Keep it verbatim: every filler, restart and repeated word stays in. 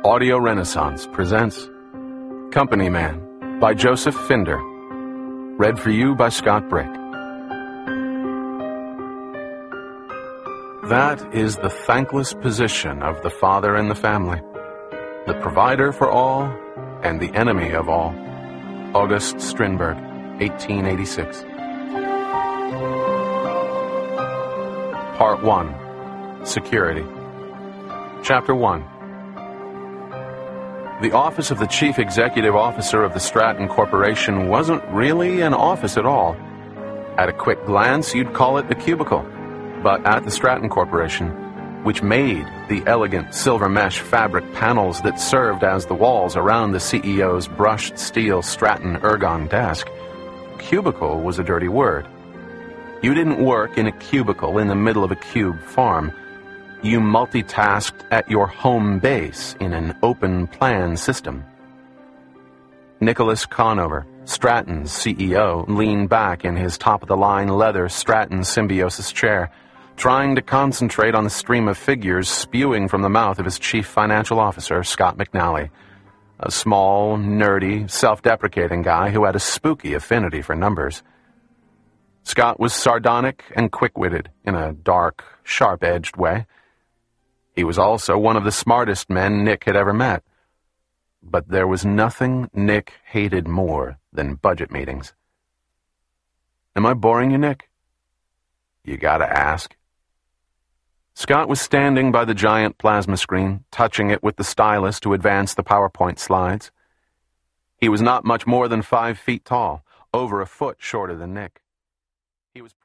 Audio Renaissance presents Company Man by Joseph Finder. Read for you by Scott Brick. That is the thankless position of the father in the family, the provider for all and the enemy of all. August Strindberg, eighteen eighty-six. Part one. Security. Chapter one. The office of the Chief Executive Officer of the Stratton Corporation wasn't really an office at all. At a quick glance, you'd call it a cubicle. But at the Stratton Corporation, which made the elegant silver mesh fabric panels that served as the walls around the C E O's brushed steel Stratton ergon desk, cubicle was a dirty word. You didn't work in a cubicle in the middle of a cube farm. You multitasked at your home base in an open plan system. Nicholas Conover, Stratton's C E O, leaned back in his top-of-the-line leather Stratton Symbiosis chair, trying to concentrate on the stream of figures spewing from the mouth of his chief financial officer, Scott McNally, a small, nerdy, self-deprecating guy who had a spooky affinity for numbers. Scott was sardonic and quick-witted in a dark, sharp-edged way. He was also one of the smartest men Nick had ever met. But there was nothing Nick hated more than budget meetings. Am I boring you, Nick? You gotta ask. Scott was standing by the giant plasma screen, touching it with the stylus to advance the PowerPoint slides. He was not much more than five feet tall, over a foot shorter than Nick. He was